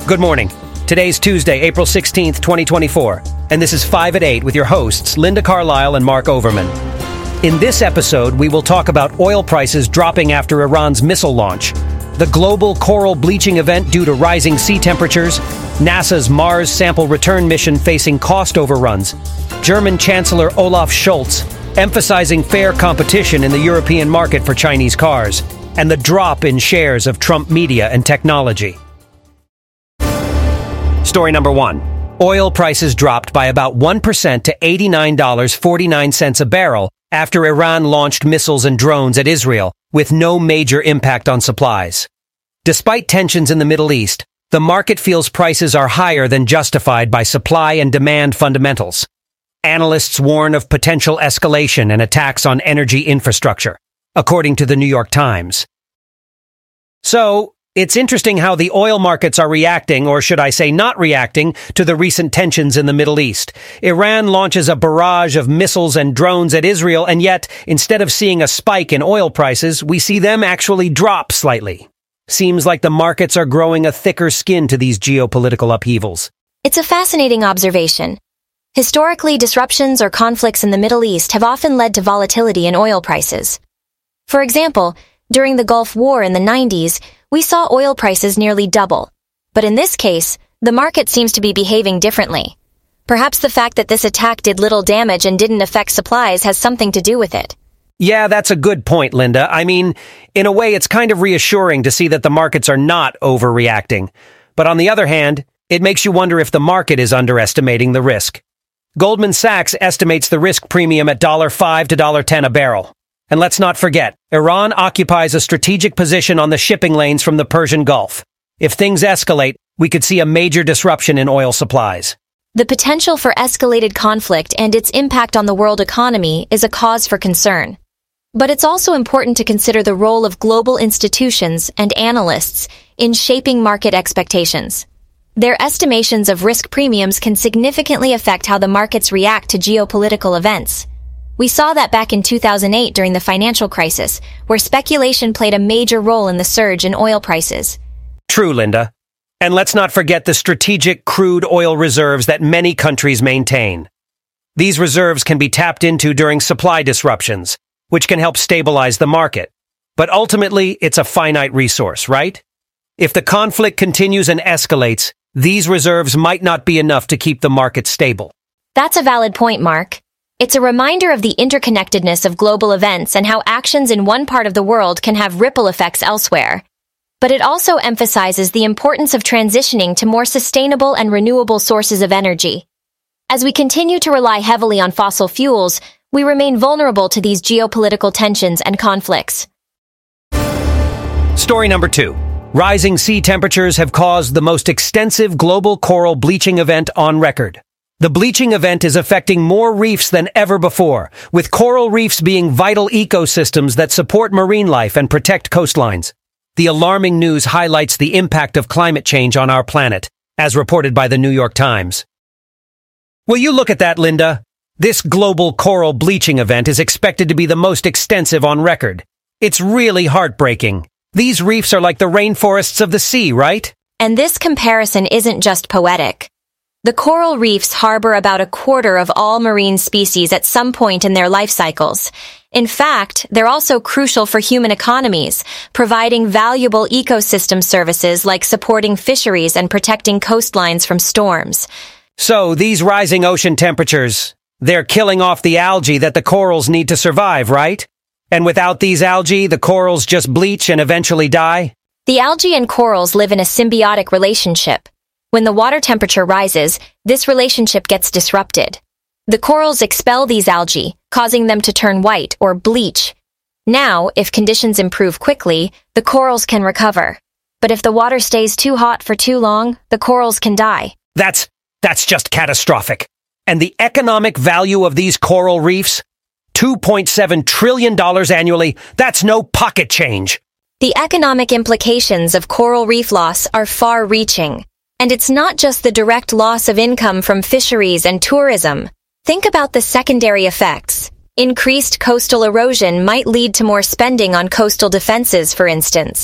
Good morning. Today's Tuesday, April 16th, 2024, and this is 5 at 8 with your hosts, Linda Carlisle and Mark Overman. In this episode, we will talk about oil prices dropping after Iran's missile launch, the global coral bleaching event due to rising sea temperatures, NASA's Mars sample return mission facing cost overruns, German Chancellor Olaf Scholz emphasizing fair competition in the European market for Chinese cars, and the drop in shares of Trump Media and Technology. Story number 1. Oil prices dropped by about 1% to $89.49 a barrel after Iran launched missiles and drones at Israel, with no major impact on supplies. Despite tensions in the Middle East, the market feels prices are higher than justified by supply and demand fundamentals. Analysts warn of potential escalation and attacks on energy infrastructure, according to the New York Times. So, it's interesting how the oil markets are reacting, or should I say not reacting, to the recent tensions in the Middle East. Iran launches a barrage of missiles and drones at Israel, and yet, instead of seeing a spike in oil prices, we see them actually drop slightly. Seems like the markets are growing a thicker skin to these geopolitical upheavals. It's a fascinating observation. Historically, disruptions or conflicts in the Middle East have often led to volatility in oil prices. For example, during the Gulf War in the 90s, we saw oil prices nearly double. But in this case, the market seems to be behaving differently. Perhaps the fact that this attack did little damage and didn't affect supplies has something to do with it. Yeah, that's a good point, Linda. I mean, in a way, it's kind of reassuring to see that the markets are not overreacting. But on the other hand, it makes you wonder if the market is underestimating the risk. Goldman Sachs estimates the risk premium at $5 to $10 a barrel. And let's not forget, Iran occupies a strategic position on the shipping lanes from the Persian Gulf. If things escalate, we could see a major disruption in oil supplies. The potential for escalated conflict and its impact on the world economy is a cause for concern. But it's also important to consider the role of global institutions and analysts in shaping market expectations. Their estimations of risk premiums can significantly affect how the markets react to geopolitical events. We saw that back in 2008 during the financial crisis, where speculation played a major role in the surge in oil prices. True, Linda. And let's not forget the strategic crude oil reserves that many countries maintain. These reserves can be tapped into during supply disruptions, which can help stabilize the market. But ultimately, it's a finite resource, right? If the conflict continues and escalates, these reserves might not be enough to keep the market stable. That's a valid point, Mark. It's a reminder of the interconnectedness of global events and how actions in one part of the world can have ripple effects elsewhere. But it also emphasizes the importance of transitioning to more sustainable and renewable sources of energy. As we continue to rely heavily on fossil fuels, we remain vulnerable to these geopolitical tensions and conflicts. Story number 2. Rising sea temperatures have caused the most extensive global coral bleaching event on record. The bleaching event is affecting more reefs than ever before, with coral reefs being vital ecosystems that support marine life and protect coastlines. The alarming news highlights the impact of climate change on our planet, as reported by the New York Times. Will you look at that, Linda? This global coral bleaching event is expected to be the most extensive on record. It's really heartbreaking. These reefs are like the rainforests of the sea, right? And this comparison isn't just poetic. The coral reefs harbor about a quarter of all marine species at some point in their life cycles. In fact, they're also crucial for human economies, providing valuable ecosystem services like supporting fisheries and protecting coastlines from storms. So, these rising ocean temperatures, they're killing off the algae that the corals need to survive, right? And without these algae, the corals just bleach and eventually die? The algae and corals live in a symbiotic relationship. When the water temperature rises, this relationship gets disrupted. The corals expel these algae, causing them to turn white or bleach. Now, if conditions improve quickly, the corals can recover. But if the water stays too hot for too long, the corals can die. That's just catastrophic. And the economic value of these coral reefs? $2.7 trillion annually, that's no pocket change. The economic implications of coral reef loss are far-reaching. And it's not just the direct loss of income from fisheries and tourism. Think about the secondary effects. Increased coastal erosion might lead to more spending on coastal defenses, for instance.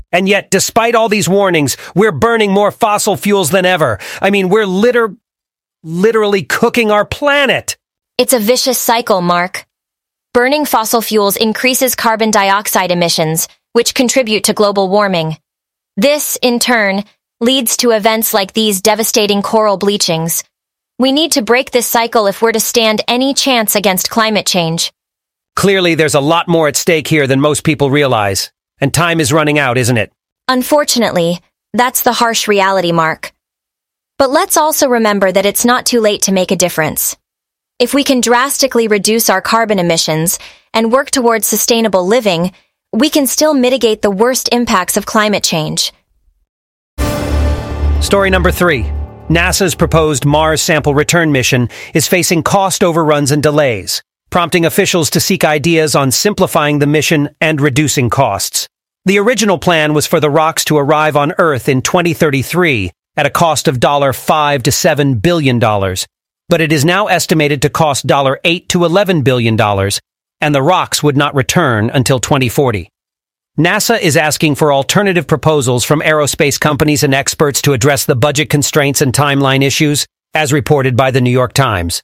And yet, despite all these warnings, we're burning more fossil fuels than ever. I mean, we're literally cooking our planet. It's a vicious cycle, Mark. Burning fossil fuels increases carbon dioxide emissions, which contribute to global warming. This, in turn, leads to events like these devastating coral bleachings. We need to break this cycle if we're to stand any chance against climate change. Clearly, there's a lot more at stake here than most people realize. And time is running out, isn't it? Unfortunately, that's the harsh reality, Mark. But let's also remember that it's not too late to make a difference. If we can drastically reduce our carbon emissions and work towards sustainable living, we can still mitigate the worst impacts of climate change. Story number 3. NASA's proposed Mars sample return mission is facing cost overruns and delays, prompting officials to seek ideas on simplifying the mission and reducing costs. The original plan was for the rocks to arrive on Earth in 2033 at a cost of $5 to $7 billion, but it is now estimated to cost $8 to $11 billion, and the rocks would not return until 2040. NASA is asking for alternative proposals from aerospace companies and experts to address the budget constraints and timeline issues, as reported by the New York Times.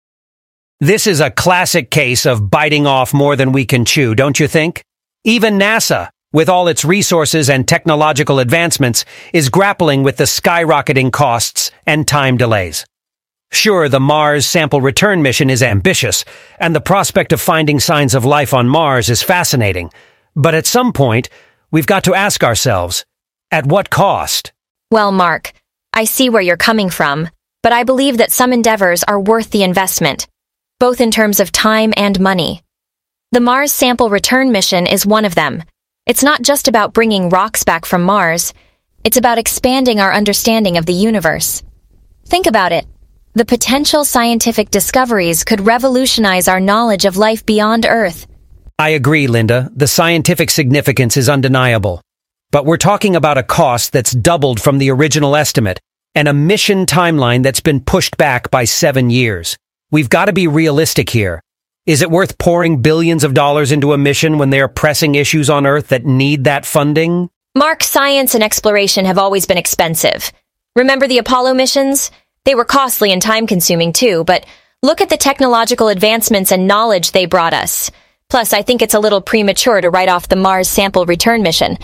This is a classic case of biting off more than we can chew, don't you think? Even NASA, with all its resources and technological advancements, is grappling with the skyrocketing costs and time delays. Sure, the Mars sample return mission is ambitious, and the prospect of finding signs of life on Mars is fascinating. But at some point, we've got to ask ourselves, at what cost? Well, Mark, I see where you're coming from, but I believe that some endeavors are worth the investment, both in terms of time and money. The Mars sample return mission is one of them. It's not just about bringing rocks back from Mars. It's about expanding our understanding of the universe. Think about it. The potential scientific discoveries could revolutionize our knowledge of life beyond Earth. I agree, Linda. The scientific significance is undeniable. But we're talking about a cost that's doubled from the original estimate, and a mission timeline that's been pushed back by 7 years. We've got to be realistic here. Is it worth pouring billions of dollars into a mission when there are pressing issues on Earth that need that funding? Mark, science and exploration have always been expensive. Remember the Apollo missions? They were costly and time-consuming too, but look at the technological advancements and knowledge they brought us. Plus, I think it's a little premature to write off the Mars sample return mission.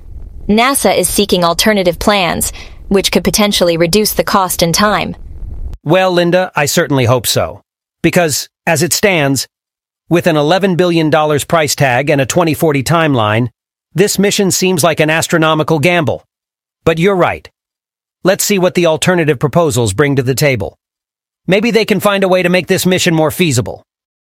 NASA is seeking alternative plans, which could potentially reduce the cost and time. Well, Linda, I certainly hope so. Because, as it stands, with an $11 billion price tag and a 2040 timeline, this mission seems like an astronomical gamble. But you're right. Let's see what the alternative proposals bring to the table. Maybe they can find a way to make this mission more feasible.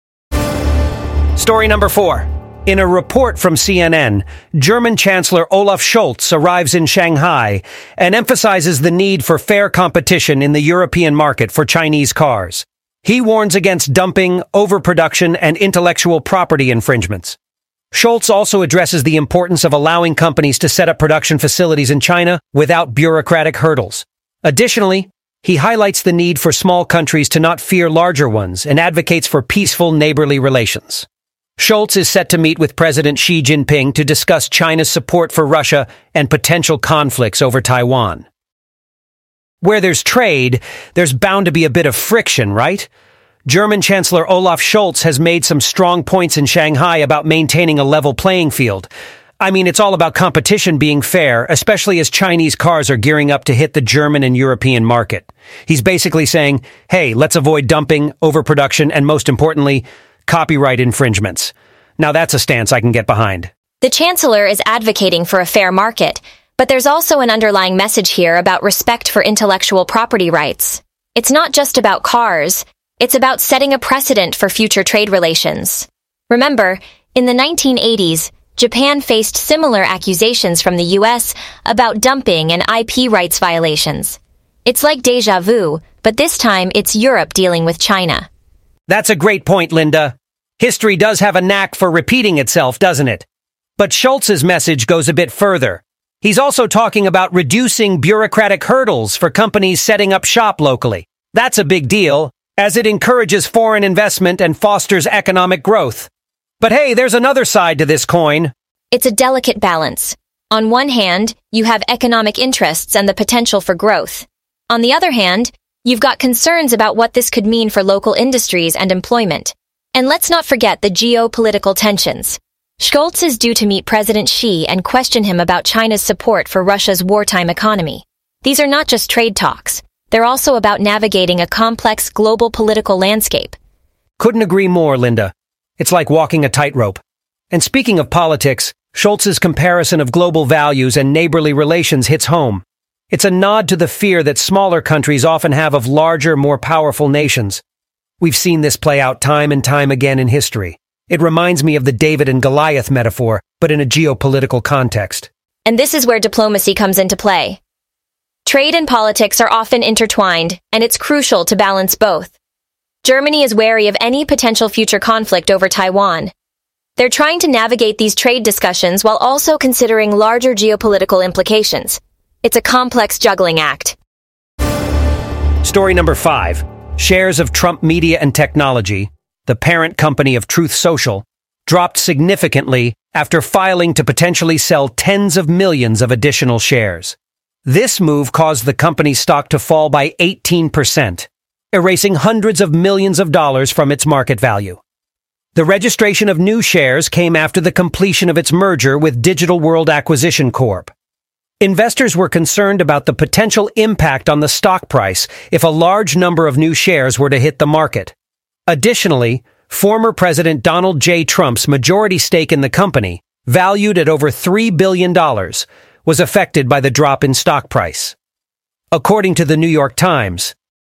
Story number 4. In a report from CNN, German Chancellor Olaf Scholz arrives in Shanghai and emphasizes the need for fair competition in the European market for Chinese cars. He warns against dumping, overproduction, and intellectual property infringements. Scholz also addresses the importance of allowing companies to set up production facilities in China without bureaucratic hurdles. Additionally, he highlights the need for small countries to not fear larger ones and advocates for peaceful neighborly relations. Scholz is set to meet with President Xi Jinping to discuss China's support for Russia and potential conflicts over Taiwan. Where there's trade, there's bound to be a bit of friction, right? German Chancellor Olaf Scholz has made some strong points in Shanghai about maintaining a level playing field. I mean, it's all about competition being fair, especially as Chinese cars are gearing up to hit the German and European market. He's basically saying, hey, let's avoid dumping, overproduction, and most importantly, copyright infringements. Now that's a stance I can get behind. The Chancellor is advocating for a fair market, but there's also an underlying message here about respect for intellectual property rights. It's not just about cars. It's about setting a precedent for future trade relations. Remember, in the 1980s, Japan faced similar accusations from the US about dumping and IP rights violations. It's like déjà vu, but this time it's Europe dealing with China. That's a great point, Linda. History does have a knack for repeating itself, doesn't it? But Scholz's message goes a bit further. He's also talking about reducing bureaucratic hurdles for companies setting up shop locally. That's a big deal, as it encourages foreign investment and fosters economic growth. But hey, there's another side to this coin. It's a delicate balance. On one hand, you have economic interests and the potential for growth. On the other hand, you've got concerns about what this could mean for local industries and employment. And let's not forget the geopolitical tensions. Scholz is due to meet President Xi and question him about China's support for Russia's wartime economy. These are not just trade talks. They're also about navigating a complex global political landscape. Couldn't agree more, Linda. It's like walking a tightrope. And speaking of politics, Scholz's comparison of global values and neighborly relations hits home. It's a nod to the fear that smaller countries often have of larger, more powerful nations. We've seen this play out time and time again in history. It reminds me of the David and Goliath metaphor, but in a geopolitical context. And this is where diplomacy comes into play. Trade and politics are often intertwined, and it's crucial to balance both. Germany is wary of any potential future conflict over Taiwan. They're trying to navigate these trade discussions while also considering larger geopolitical implications. It's a complex juggling act. Story number 5. Shares of Trump Media and Technology, the parent company of Truth Social, dropped significantly after filing to potentially sell tens of millions of additional shares. This move caused the company's stock to fall by 18%, erasing hundreds of millions of dollars from its market value. The registration of new shares came after the completion of its merger with Digital World Acquisition Corp. Investors were concerned about the potential impact on the stock price if a large number of new shares were to hit the market. Additionally, former President Donald J. Trump's majority stake in the company, valued at over $3 billion, was affected by the drop in stock price. According to the New York Times,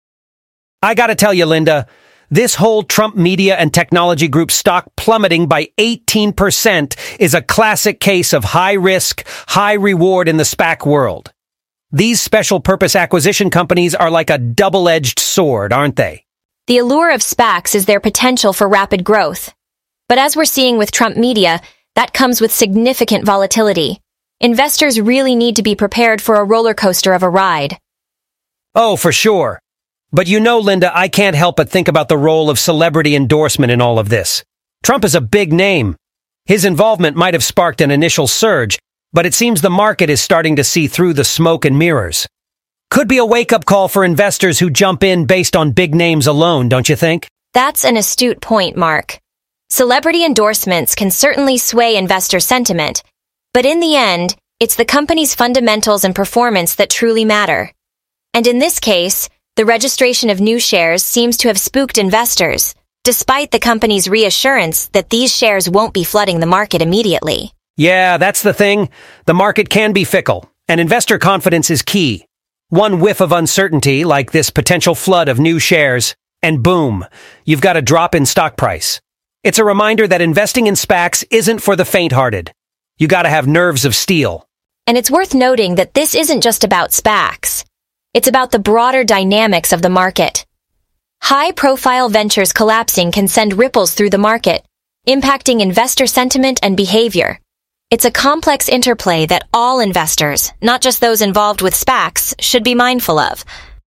I gotta tell you, Linda, this whole Trump Media and Technology Group stock plummeting by 18% is a classic case of high risk, high reward in the SPAC world. These special purpose acquisition companies are like a double-edged sword, aren't they? The allure of SPACs is their potential for rapid growth. But as we're seeing with Trump Media, that comes with significant volatility. Investors really need to be prepared for a roller coaster of a ride. Oh, for sure. But you know, Linda, I can't help but think about the role of celebrity endorsement in all of this. Trump is a big name. His involvement might have sparked an initial surge, but it seems the market is starting to see through the smoke and mirrors. Could be a wake-up call for investors who jump in based on big names alone, don't you think? That's an astute point, Mark. Celebrity endorsements can certainly sway investor sentiment, but in the end, it's the company's fundamentals and performance that truly matter. And in this case, the registration of new shares seems to have spooked investors, despite the company's reassurance that these shares won't be flooding the market immediately. Yeah, that's the thing. The market can be fickle, and investor confidence is key. One whiff of uncertainty, like this potential flood of new shares, and boom, you've got a drop in stock price. It's a reminder that investing in SPACs isn't for the faint-hearted. You gotta have nerves of steel. And it's worth noting that this isn't just about SPACs. It's about the broader dynamics of the market. High-profile ventures collapsing can send ripples through the market, impacting investor sentiment and behavior. It's a complex interplay that all investors, not just those involved with SPACs, should be mindful of.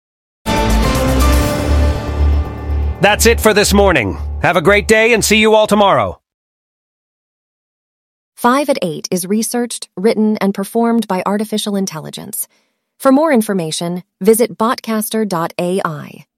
That's it for this morning. Have a great day and see you all tomorrow. 5 at 8 is researched, written, and performed by artificial intelligence. For more information, visit botcaster.ai.